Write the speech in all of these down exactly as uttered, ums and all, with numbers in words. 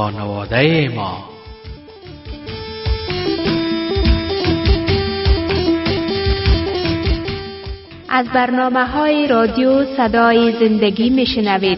خانواده ما. از برنامه‌های رادیو صدای زندگی میشنوید.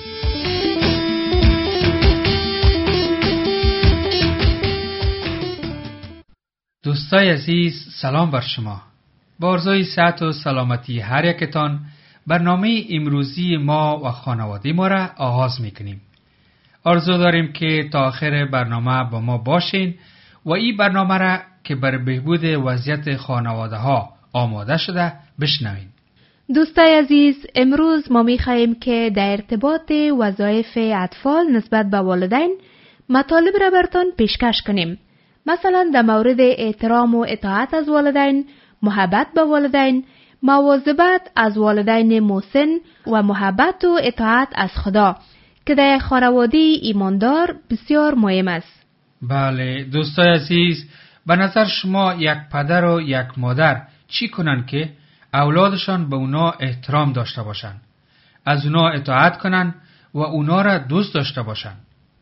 دوستای عزیز، سلام بر شما. با آرزوی صحت و سلامتی هر یکتان، برنامه امروزی ما و خانواده ما را آغاز میکنیم. آرزو داریم که تا آخر برنامه با ما باشین و این برنامه را که بر بهبود وضعیت خانواده ها آماده شده بشنوین. دوستای عزیز، امروز ما میخواهیم که در ارتباط وظایف اطفال نسبت به والدین مطالب را براتون پیشکش کنیم. مثلا در مورد احترام و اطاعت از والدین، محبت به والدین، مواظبت از والدین محسن و محبت و اطاعت از خدا که در خانواده ایماندار بسیار مهم است. بله دوستای عزیز، به نظر شما یک پدر و یک مادر چی کنن که اولادشان به اونا احترام داشته باشن، از اونا اطاعت کنن و اونا را دوست داشته باشن؟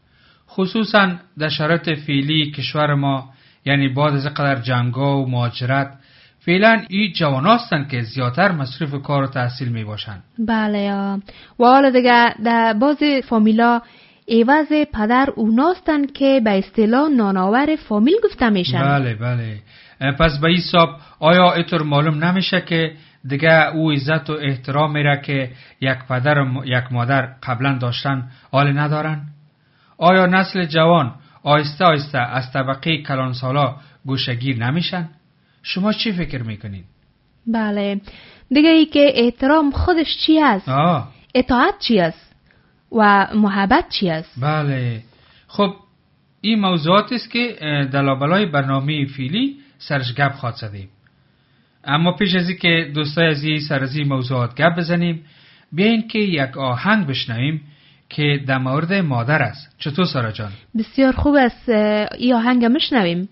خصوصا در شرایط فعلی کشور ما، یعنی بعد از قدر جنگا و مهاجرت، فعلا این جوان هستن که زیادتر مصروف کار و تحصیل می باشن. بله یا و حالا دیگه در بعض فامیلا عوض پدر اوناستن که به اصطلاح نانآور فامیل گفته میشن. بله بله. پس به این حساب آیا اینطور معلوم نمیشه که دیگه او عزت و احترام میره که یک پدر و یک مادر قبلا داشتن حال ندارن؟ آیا نسل جوان آهسته آهسته از طبقه کلانسالا گوشه‌گیر نمیشن؟ شما چی فکر میکنین؟ بله دیگه ای که احترام خودش چی است؟ آه. اطاعت چی است؟ و محبت چی است؟ بله. خب این موضوعات است که در لابلای برنامه فعلی سرش گپ خواهد زدیم. اما پیش از این که دوستای عزیز سر از این موضوعات گپ بزنیم، بیاین که یک آهنگ بشنویم که در مورد مادر است. چطور سارا جان؟ بسیار خوب است، این آهنگ میشنویم.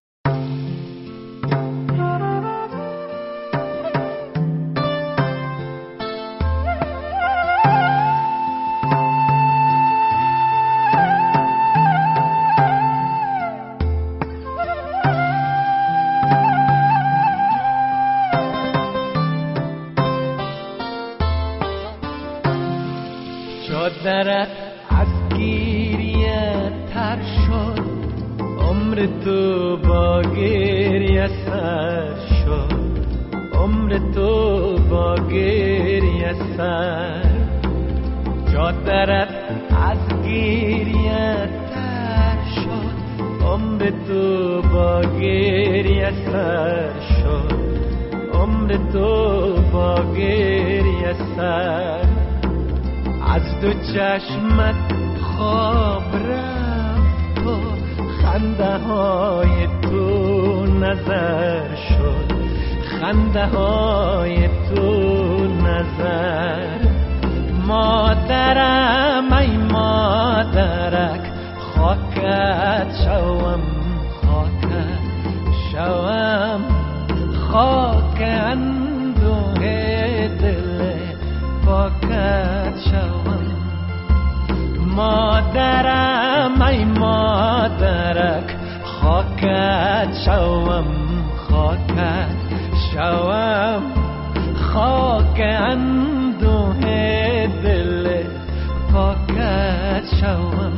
چادرت از گریه تر شد، عمر تو با گریه سر شد، عمر تو با گریه سر. چادرت از گریه تر شد، عمر تو با گریه سر شد، عمر تو با گریه سر. از دو چشمت خواب رفت و خنده های تو نظر شد، خنده های تو نظر. مادرم ای مادرک، خاکت شوم خاکت شوم، خاک اندوه دل پاکت شوم. مادرم ای مادرک، خاکت شوم خاکت شوم، خاک اندوه دل پاکت شوم.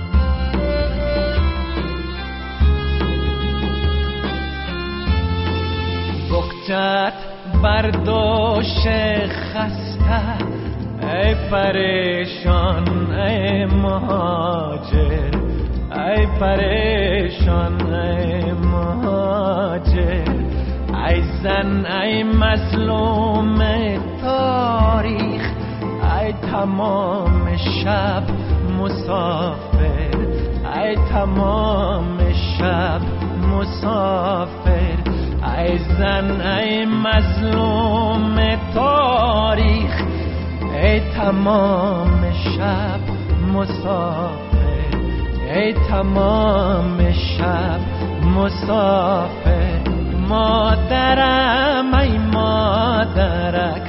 بغضت بر دوش خسته، ای پریشان ای مهاجر، ای پریشان ای مهاجر. ای زن ای مظلوم تاریخ، ای تمام شب مسافر، ای تمام شب مسافر. ای زن ای مظلوم تاریخ، ای تمام شب مسافر، ای تمام شب مسافر. مادرم ای مادرک،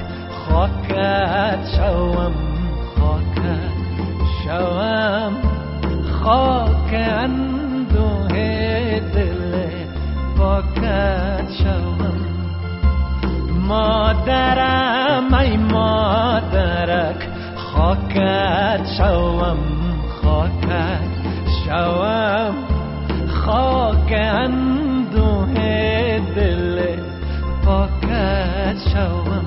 خاکت شوم خاکت شوم، خاک اندوه دل پاکت شوم. مادرم ای مادرک خاکت شوم، خاکت شوم، خاک اندوه دل پاکت شوم.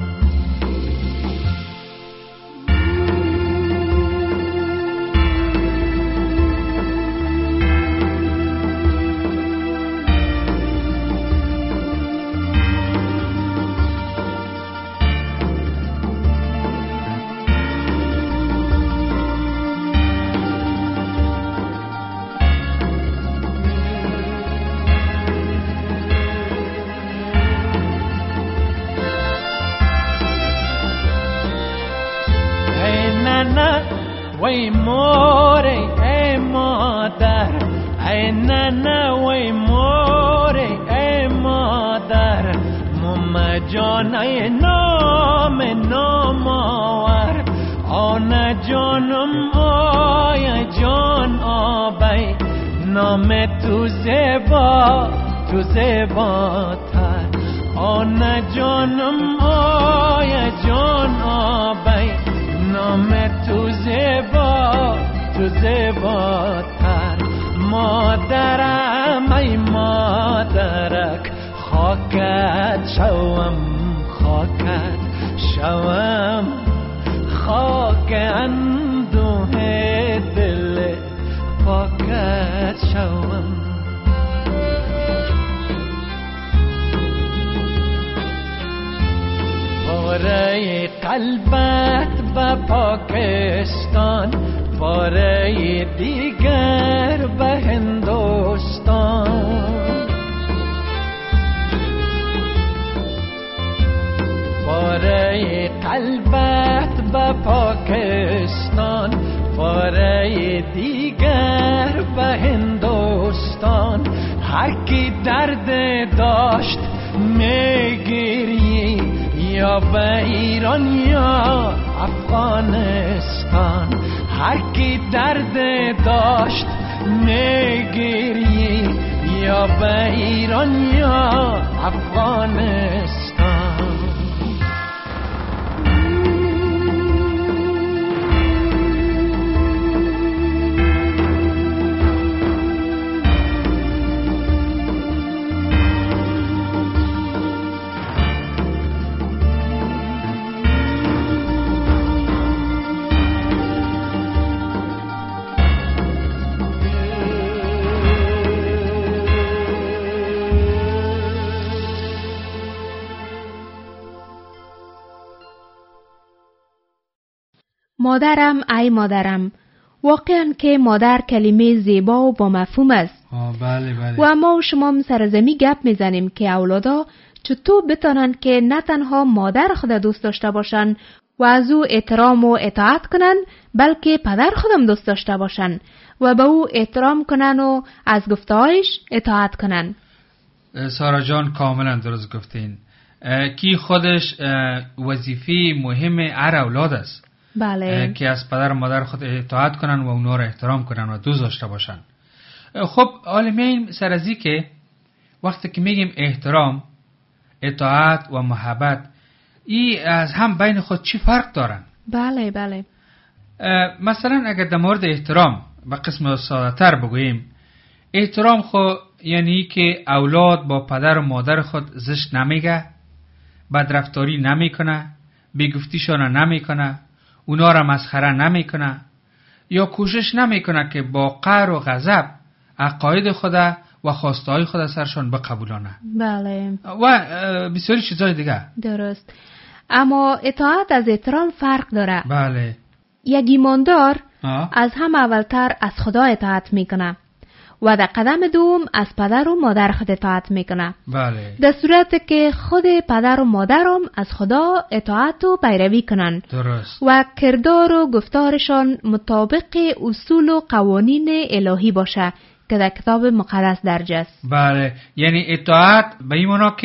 وی موری ای مادر، ای ننه وی موری ای مادر، مم جان ای نام نام آور، آن جانم آی جان آبی، نام تو زیبا تو زیباتر، آن جانم آی جان آبی، نام تو زیبا تو زیباتر. مادرم ای مادرک خاکت شوم، خاکت شوم، خاک اندوه دل پاکت شوم. پاره قلبت به پاکستان، پاره دیگر به هندوستان، پاره قلبت به پاکستان، پاره دیگر به هندوستان. هر کی درد داشت میگیری، یا به ایران یا افغانستان، هر کی درد داشت میگیری، یا به ایران یا افغانستان. مادرم ای مادرم، واقعا که مادر کلمه زیبا و با مفهوم است. آه بله بله. و ما و شما سرزمی گپ میزنیم که اولادا چطور بتانند که نه تنها مادر خود دوست داشته باشند و از او احترام و اطاعت کنند، بلکه پدر خودم دوست داشته باشند و به او احترام کنند و از گفتهایش اطاعت کنند. سارا جان کاملا درست گفتین. کی خودش وظیفه مهم هر اولاد است. بله. که از پدر و مادر خود اطاعت کنن و اونا رو احترام کنن و دوست داشته باشن. خب حالا میایم سر از این که وقتی که میگیم احترام، اطاعت و محبت، این از هم بین خود چی فرق دارن؟ بله بله. مثلا اگر در مورد احترام به قسم ساده‌تر بگوییم، احترام خود یعنی که اولاد با پدر و مادر خود زشت نمیگه، بدرفتاری نمیکنه، بیگفتیشان نمیکنه، اونا را مسخره نمیکنه یا کوشش نمیکنه که با قهر و غضب عقاید خود و خواستهای خود سرشان بقبولانه. بله. و بسیاری چیزای دیگه. درست. اما اطاعت از احترام فرق داره. بله. یک ایماندار آه. از هم اولتر از خدا اطاعت میکنه و در قدم دوم از پدر و مادر خود اطاعت میکنه. بله. در صورت که خود پدر و مادرم از خدا اطاعت و پیروی کنند. درست. و کردار و گفتارشان مطابق اصول و قوانین الهی باشه که در کتاب مقدس درج است. بله، یعنی اطاعت به این معنا که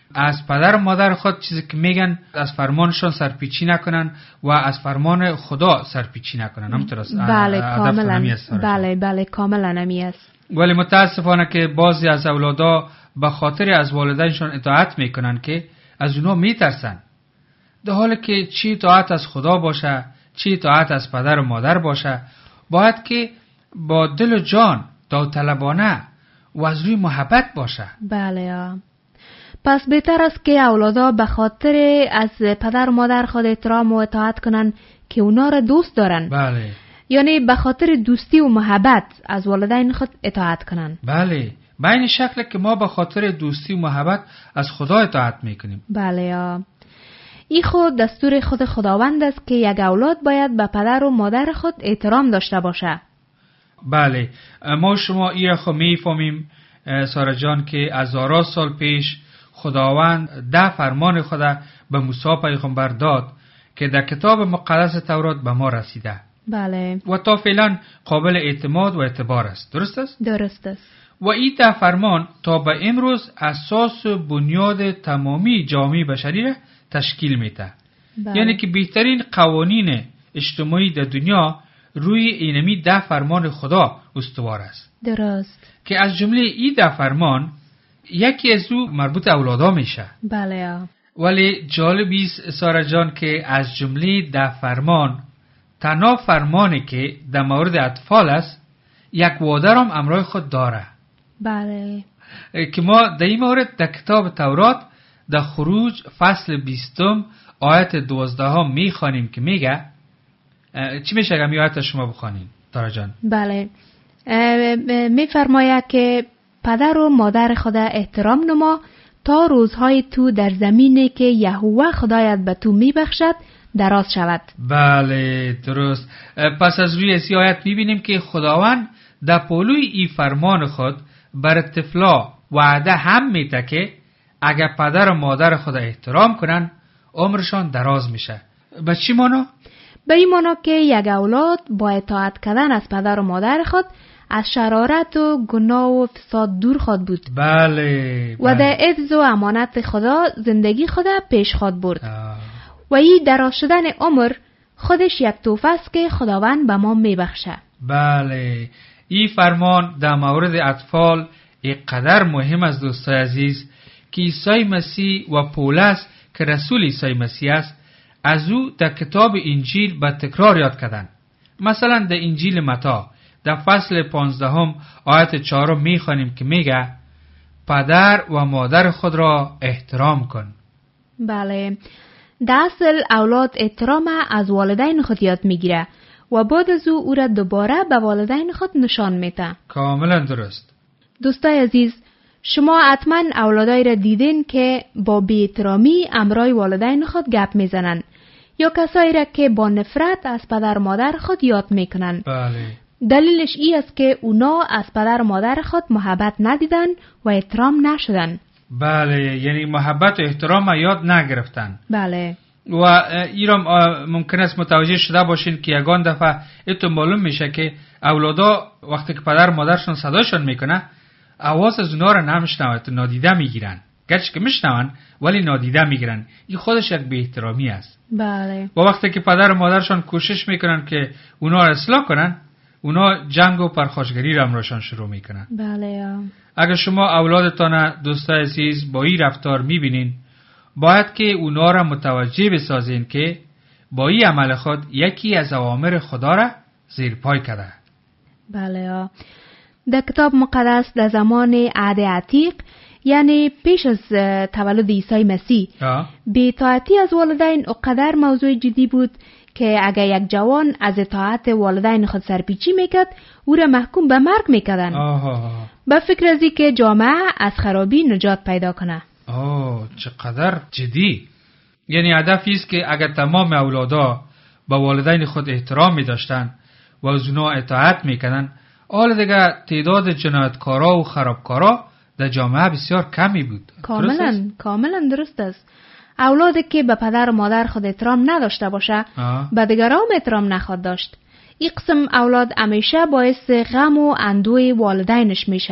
از پدر و مادر خود چیزی که میگن از فرمانشان سرپیچی نکنن و از فرمان خدا سرپیچی نکنن. همونطور است. بله کاملا. بله بله کاملا نمی است. ولی متاسفانه که بعضی از اولادا به خاطر از والدینشان اطاعت میکنن که از اونها میترسن، در حالی که چی اطاعت از خدا باشه چی اطاعت از پدر و مادر باشه باید که با دل و جان داوطلبانه و از روی محبت باشه. بله آه. پس بهتر است که اولادا به خاطر از پدر و مادر خود احترام و اطاعت کنن که اونا را دوست دارن. بله. یعنی به خاطر دوستی و محبت از والدین خود اطاعت کنن. بله. به این شکل که ما به خاطر دوستی و محبت از خدا اطاعت میکنیم. بله آه. این خود دستور خود خداوند است که یک اولاد باید به پدر و مادر خود احترام داشته باشه. بله. ما شما این خود میفهمیم سارا جان که از هزاران سال پیش خداوند ده فرمان خدا به موسی پیغمبر داد که در کتاب مقدس تورات به ما رسیده. بله. و تا فعلا قابل اعتماد و اعتبار است. درست است؟ درست است. و این ده فرمان تا به امروز اساس و بنیاد تمامی جامعه بشری را تشکیل میده. بله. یعنی که بهترین قوانین اجتماعی در دنیا روی اینمی ده فرمان خدا استوار است. درست. که از جمله این ده فرمان یکی از او مربوط اولادا میشه. بله. ولی جالبی است سارا جان که از جمله ده فرمان تنها فرمانی که در مورد اطفال است یک وعده را همراه خود داره. بله. که ما در این مورد در کتاب تورات در خروج فصل بیستم آیت دوازدهم میخوانیم که میگه چی میشه اگر می آیت شما بخوانیم تارا جان؟ بله. میفرماید که پدر و مادر خدا احترام نما تا روزهای تو در زمینی که یهوه خدایت به تو میبخشد دراز شود. بله درست. پس از روی این آیت میبینیم که خداوند در پولوی این فرمان خود بر طفلا وعده هم میده که اگر پدر و مادر خدا احترام کنن عمرشان دراز میشه. به چی مانا؟ به این مانا که یک اولاد با اطاعت کردن از پدر و مادر خود از شرارت و گناه و فساد دور خود بود. بله, بله. و در حفظ و امانت خدا زندگی خود پیش خود برد. آه. و این دراز شدن عمر خودش یک تحفه است که خداوند به ما میبخشه. بله. این فرمان در مورد اطفال اینقدر مهم است دوستای عزیز که عیسی مسیح و پولس که رسول عیسی مسیح است از او در کتاب انجیل به تکرار یاد کردن. مثلا در انجیل متی در فصل پانزدهم آیت چهارم میخوانیم که میگه پدر و مادر خود را احترام کن. بله. در اصل اولاد احترام از والدین خود یاد میگیره و بعد از او او را دوباره به والدین خود نشان میده. کاملا درست. دوستای عزیز، شما حتما اولادای را دیدین که با بی‌احترامی امرای والدین خود گپ میزنن یا کسایی را که با نفرت از پدر مادر خود یاد میکنن. بله. دلیلش ای است که اونا از پدر مادر خود محبت ندیدن و احترام نشدن. بله، یعنی محبت و احترام یاد نگرفتن. بله. و ایرام ممکن است متوجه شده باشین که یگان دفعه ایتون معلوم میشه که اولادا وقتی که پدر مادرشون صداشون میکنه آواز از اونا رو نمیشنوند، نادیده میگیرن. گرچه که میشنون ولی نادیده میگیرن. این خودش یک بی احترامی است. بله. و وقتی که پدر و مادرشون کوشش میکنن که اونا رو اصلاح کنن، اونا جنگ و پرخاشگری رو امراشان شروع میکنن. بله. اگر شما اولادتان دوستای عزیز با این رفتار میبینین، باید که اونا را متوجه بسازین که با این عمل خود یکی از اوامر خدا را زیر پای کرده. بله. در کتاب مقدس در زمان عهد عتیق، یعنی پیش از تولد عیسی مسیح، بی‌اطاعتی از والدین اقدر موضوع جدی بود که اگر یک جوان از اطاعت والدین خود سرپیچی میکرد او را محکوم به مرگ میکردن. به فکر ازی که جامعه از خرابی نجات پیدا کنه. آه چقدر جدی. یعنی هدفی است که اگر تمام اولادا با والدین خود احترام می داشتن و از اونا اطاعت میکنن، حال دیگه تعداد جنایتکارا و خرابکارا در جامعه بسیار کمی بود. کاملا کاملا درست است. اولادی که به پدر و مادر خود احترام نداشته باشه به دیگران احترام نخواد داشت. این قسم اولاد همیشه باعث غم و اندوه والدینش میشه.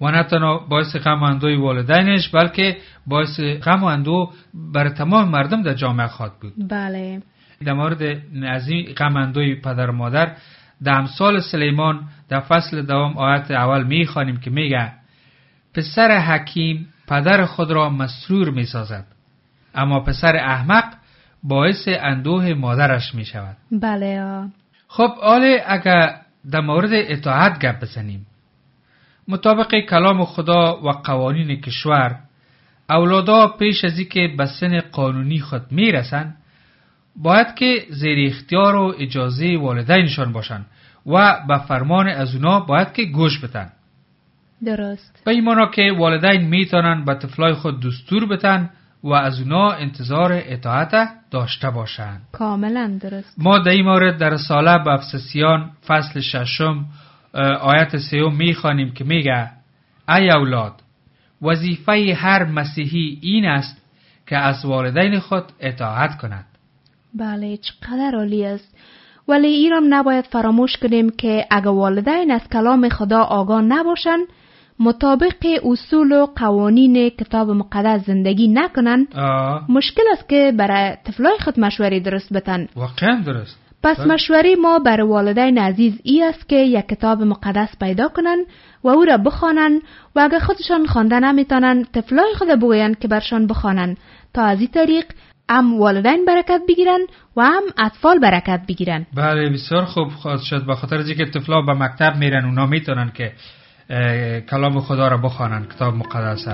و نه تنها باعث غم و اندوه والدینش بلکه باعث غم و اندوه بر تمام مردم در جامعه خواهد بود. بله. در مورد از این غم و اندوه پدر و مادر در امثال سلیمان در فصل دوم آیت اول میخوانیم که میگه پسر حکیم پدر خود را مسرور میسازد، اما پسر احمق باعث اندوه مادرش میشود. بله. آه. خب حالا اگر در مورد اطاعت گپ بزنیم، مطابق کلام خدا و قوانین کشور، اولادا پیش از اینکه به سن قانونی خود میرسن باید که زیر اختیار و اجازه والدینشان باشن و به فرمان از اونا باید که گوش بدن. درست. به این معنی که والدین میتونن به طفلای خود دستور بدن و از اونا انتظار اطاعت داشته باشند. کاملا درست. ما در این مورد در رساله به افسسیان فصل ششم آیت سیوم میخوانیم که میگه ای اولاد، وظیفه هر مسیحی این است که از والدین خود اطاعت کند. بله، چقدر عالی است. ولی ایرام نباید فراموش کنیم که اگر والدین از کلام خدا آگاه نباشند، مطابق اصول و قوانین کتاب مقدس زندگی نکنن، آه. مشکل است که برای طفلای خود مشوره درست بتن. واقعا درست. پس مشوره ما برای والدین عزیز ای است که یک کتاب مقدس پیدا کنن و او را بخوانن و اگر خودشان خوانده نمیتونن طفلای خود بگوین که برشان بخوانن، تا از این طریق هم والدین برکت بگیرن و هم اطفال برکت بگیرن. بله، بسیار خوب خواهد شد. به خاطر اینکه طفلا به مکتب میرن، اونا میتونن که کلام خدا را بخوانن، کتاب مقدسه.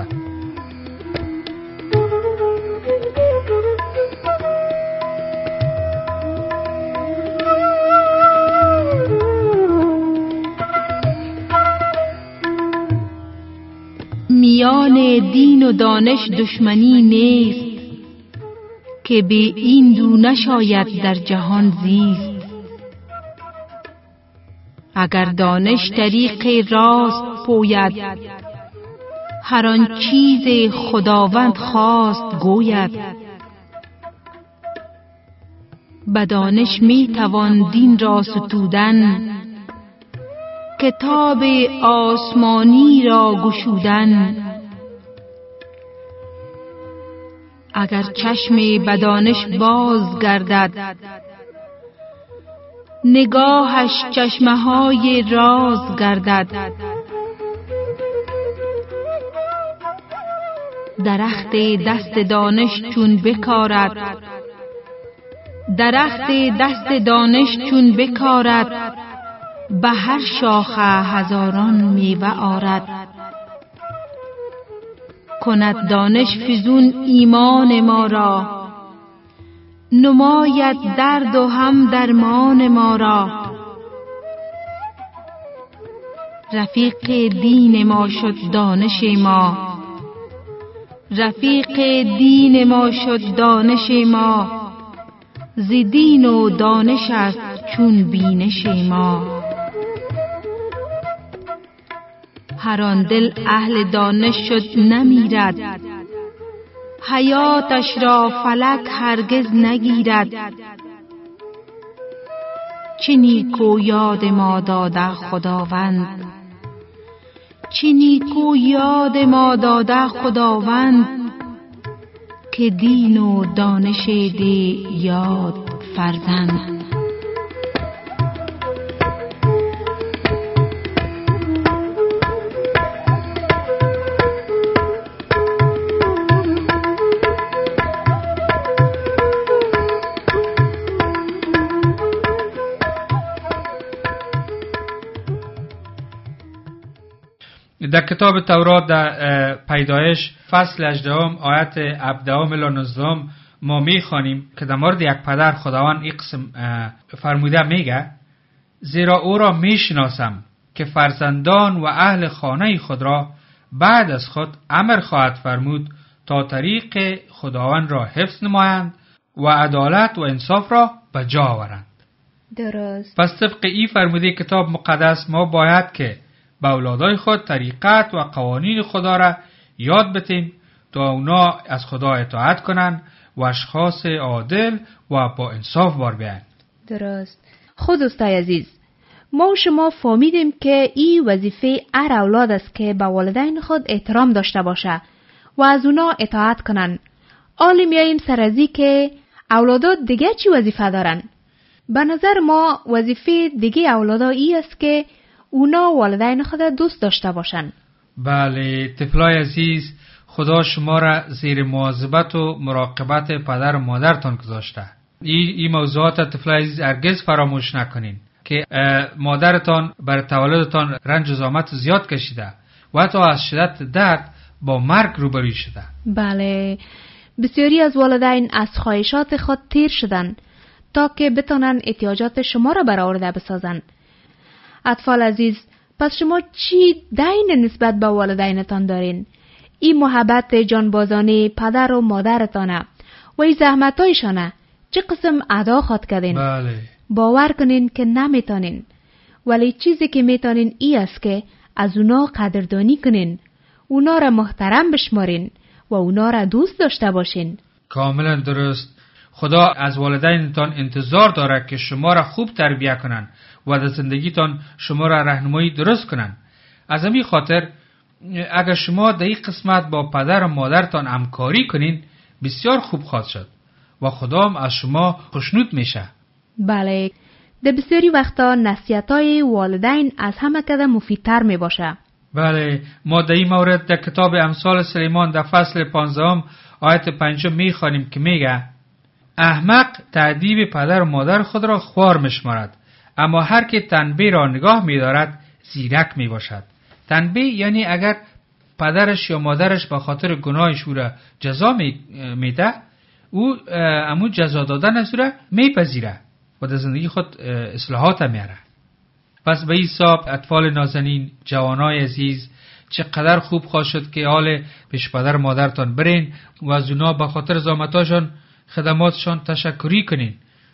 میان دین و دانش دشمنی نیست، که به این دو نشاید در جهان زیست. اگر دانش طریق راست پوید، هر آن چیز خداوند خواست گوید. به دانش می توان دین را ستودن، کتاب آسمانی را گشودن. اگر چشم به دانش باز گردد، نگاهش چشمهای راز گردد. درخت دست دانش چون بکارد، درخت دست دانش چون بکارد، به هر شاخه هزاران میوه آرد. کند دانش فزون ایمان ما را، نماید درد و هم درمان ما را. رفیق دین ما شد دانش ما، رفیق دین ما شد دانش ما. ز دین و دانش است چون بینش ما. هر آن دل اهل دانش شد نمیرد، حیاتش را فلک هرگز نگیرد. چه نیکو یاد ما داده خداوند، چه نیکو یاد ما داده خداوند، که دین و دانش دی یاد فرزند. در کتاب تورات در پیدایش فصل هجدهم آیت هفدهم الی نوزدهم ما میخوانیم که در مورد یک پدر خداوند این قسم فرموده میگه زیرا او را میشناسم که فرزندان و اهل خانه خود را بعد از خود امر خواهد فرمود تا طریق خداوند را حفظ نمایند و عدالت و انصاف را به جا آورند. درست. پس طبق این فرموده کتاب مقدس ما باید که به اولادای خود طریقت و قوانین خدا را یاد بدیم تا اونا از خدا اطاعت کنند و اشخاص عادل و با انصاف بار بیایند. درست. خود دوستای عزیز، ما و شما فهمیدیم که این وظیفه هر اولاد است که به والدین خود احترام داشته باشه و از اونا اطاعت کنن. حالا میاییم سر از این که اولادا دیگه چی وظیفه دارن؟ به نظر ما وظیفه دیگه اولادا ای است که اونا والدین خود دوست داشته باشن. بله طفلای عزیز، خدا شما را زیر مواظبت و مراقبت پدر و مادرتان گذاشته. این این موضوعات طفلای عزیز هرگز فراموش نکنین که مادرتان بر تولدتان رنج و زحمت زیاد کشیده و حتی از شدت درد با مرگ روبروی شده. بله، بسیاری از والدین از خواهشات خود تیر شدن تا که بتانن احتیاجات شما را برآورده بسازن. اطفال عزیز، پس شما چی دین نسبت به والدینتان دارین؟ این محبت جانبازانه پدر و مادرتانه و این زحمتایشانه چه قسم ادا خود کردین؟ بله. باور کنین که نمیتانین، ولی چیزی که میتانین ای است که از اونا قدردانی کنین، اونا را محترم بشمارین و اونا را دوست داشته باشین. کاملا درست. خدا از والدینتان انتظار داره که شما را خوب تربیت کنن و در زندگیتان شما را راهنمایی درست کنن. از همین خاطر اگر شما در این قسمت با پدر و مادرتان همکاری کنین بسیار خوب خواهد شد و خدا هم از شما خوشنود میشه. بله، در بسیاری وقتا نصیحت‌های والدین از همه کده مفیدتر می باشه. بله، ما در این مورد در کتاب امثال سلیمان در فصل پانزدهم آیت پنجم می خوانیم که میگه احمق تأدیب پدر و مادر خود را خوار میشمارد، اما هر که تنبیه را نگاه می‌دارد زیرک میباشد. تنبیه یعنی اگر پدرش یا مادرش به خاطر گناهش او را جزا میده، او امو جزا دادن از او را میپذیره و در زندگی خود اصلاحات میاره. پس به این حساب اطفال نازنین، جوانای عزیز، چقدر خوب خواهد شد که حال پیش پدر مادرتان برین و از اونا به خاطر زحمتاشون، خدماتشان تشکری کنین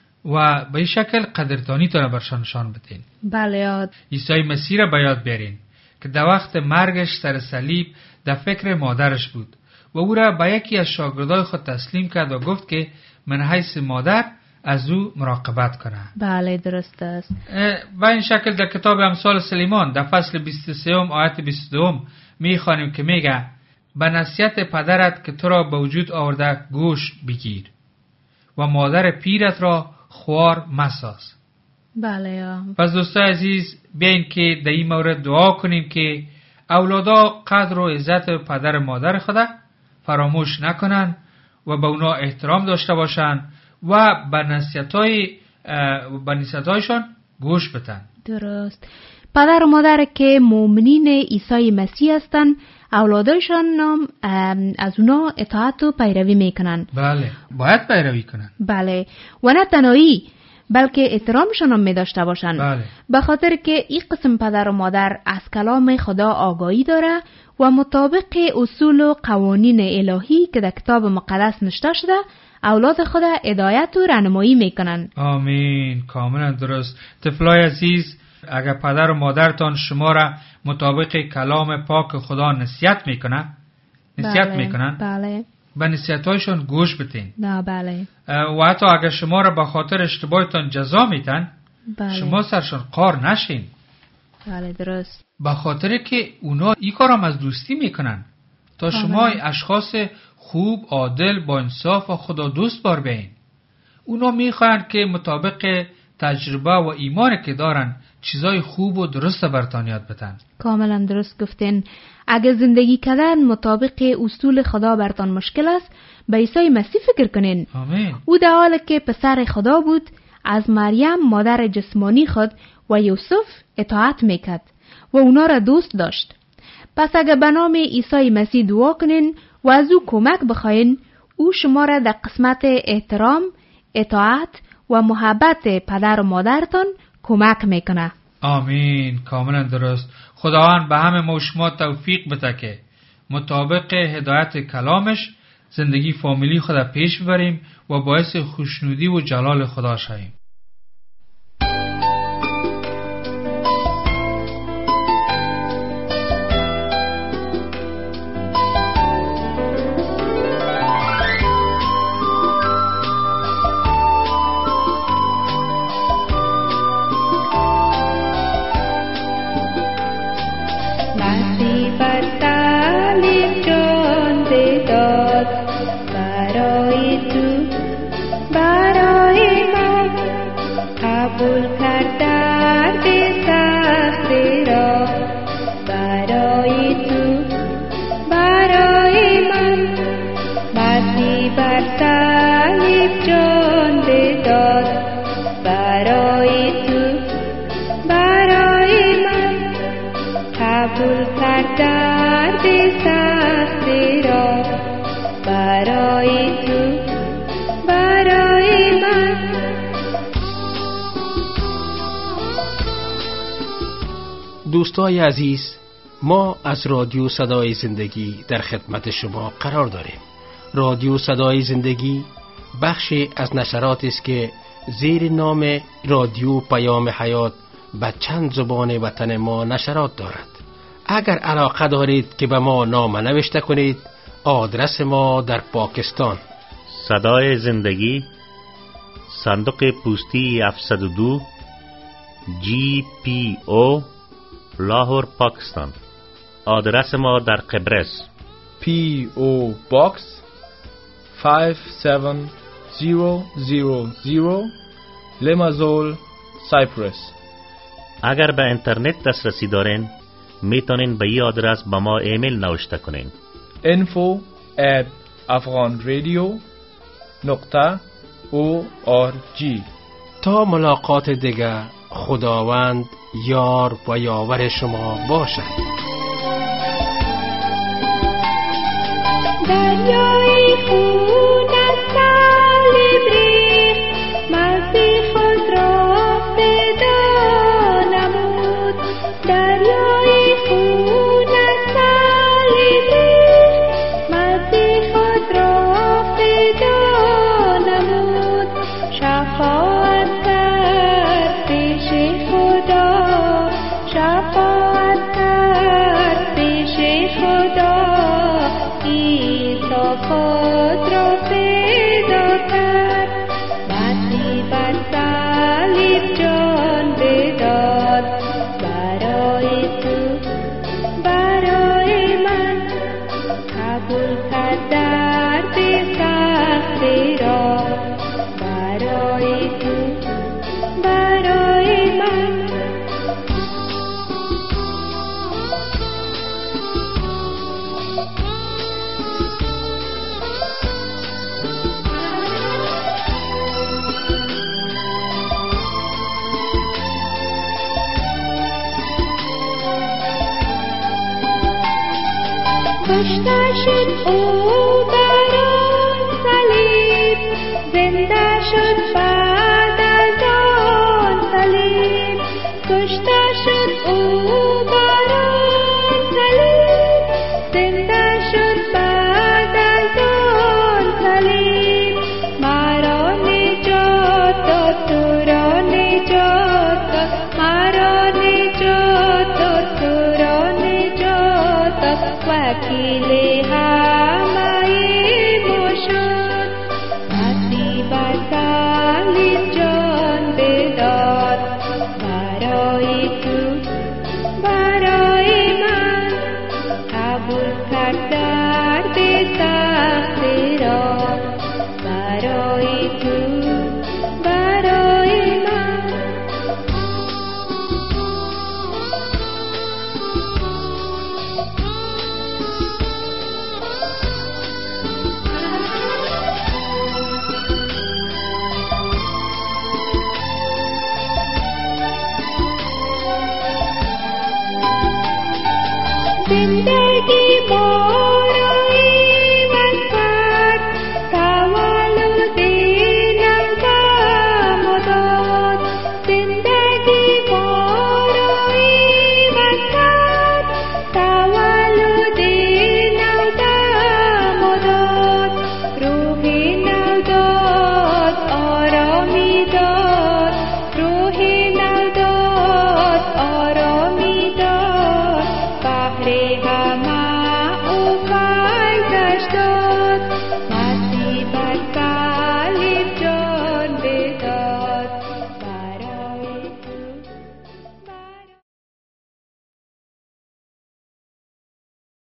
و به این شکل قدردانی تان برشان نشان بدین. بله یاد. عیسی مسیح را به یاد بیارین که در وقت مرگش سر صلیب در فکر مادرش بود و او را به یکی از شاگردای خود تسلیم کرد و گفت که من حیث مادر از او مراقبت کنه. بله درست است. و این شکل در کتاب امثال سلیمان در فصل بیست و سه آیت بیست و دو میخوانیم که میگه به نصیحت پدرت که تو را به وجود آورده گوش بگیر و مادر پیرت را خوار مساز. بله یا. پس دوستای عزیز، بیاین که در این مورد دعا کنیم که اولادا قدر و عزت پدر مادر خدا فراموش نکنن و به اونا احترام داشته باشن و به نصیحت‌های به نصیحت‌هایشان گوش بدن. درست. پدر و مادر که مؤمنین عیسی مسیح هستند، اولادایشان هم از اونا اطاعت و پیروی میکنن. بله، باید پیروی کنن. بله، و نه تنهایی بلکه احترامشان هم میداشته باشن. بله. به خاطر که این قسم پدر و مادر از کلام خدا آگاهی داره و مطابق اصول و قوانین الهی که در کتاب مقدس نوشته شده اولاد خود هدایت و راهنمایی میکنن. آمین، کاملا درست. طفلای عزیز، اگر پدر و مادرتان شما را مطابق کلام پاک خدا نصیحت میکنه، نصیحت بله، میکنن، بله، به نصیحت‌هایشان گوش بدین. نه بله. و حتی اگر شما را به خاطر اشتباهتان جزا میدن، بله. شما سرشان قار نشین. بله درست. به خاطر که اونا این کارم از دوستی میکنن تا شما اشخاص خوب، عادل، با انصاف و خدا دوست بار بیاین. اونا میخوان که مطابق تجربه و ایمان که دارن چیزای خوب و درست برتان یاد بدن. کاملا درست گفتین. اگه زندگی کردن مطابق اصول خدا برتان مشکل است، به عیسی مسیح فکر کنین. آمین. او در حالی که پسر خدا بود، از مریم مادر جسمانی خود و یوسف اطاعت میکرد و اونا را دوست داشت. پس اگه به نام عیسی مسیح دعا کنین و از او کمک بخواین، او شما را در قسمت احترام، اطاعت و محبت پدر و مادرتان کمک میکنه. آمین، کاملا درست. خداوند به همه ما شما توفیق بده که مطابق هدایت کلامش زندگی فامیلی خدا پیش ببریم و باعث خوشنودی و جلال خدا شویم. کرد درد سخت را برای تو، برای من. دوستای عزیز، ما از رادیو صدای زندگی در خدمت شما قرار داریم. رادیو صدای زندگی بخشی از نشراتی است که زیر نام رادیو پیام حیات به چند زبان وطن ما نشرات دارد. اگر علاقه دارید که به ما نامه نوشته کنید، آدرس ما در پاکستان: صدای زندگی، صندوق پستی هفتصد و دو، جی پی او، لاهور، پاکستان. آدرس ما در قبرس: پی او باکس پنج هفت صفر صفر صفر، لمازول، سایپرس. اگر به اینترنت دسترسی دارین، میتونین به این آدرس با ما ایمیل نوشته کنین: info at afghanradio dot org. تا ملاقات دیگر، خداوند یار و یاور شما باشد. دریای خون از صلیب ریخت، مسیح خود را فدا نمود. دریای خون از صلیب ریخت، مسیح خود را فدا نمود. شفاعت کرد پیش خدا، شفاعت کرد پیش خدا. خود را پیدا کرد، مسیح بر صلیب جان بداد. برای تو، برای من، قبول کرد درد سخت را. برای تو، برای من. کشته شد او بر آن صلیب، زنده شد بعد از آن صلیب. کشته شد او بر آن صلیب، زنده شد بعد از آن صلیب. مرا نجات داد، تو را نجات داد. مرا نجات داد، تو را نجات داد. وکیل همه ما شد، مسیح بر صلیب جان بداد. برای تو، برای من، قبول کرد درد سخت را. برای تو، برای من. زندگی با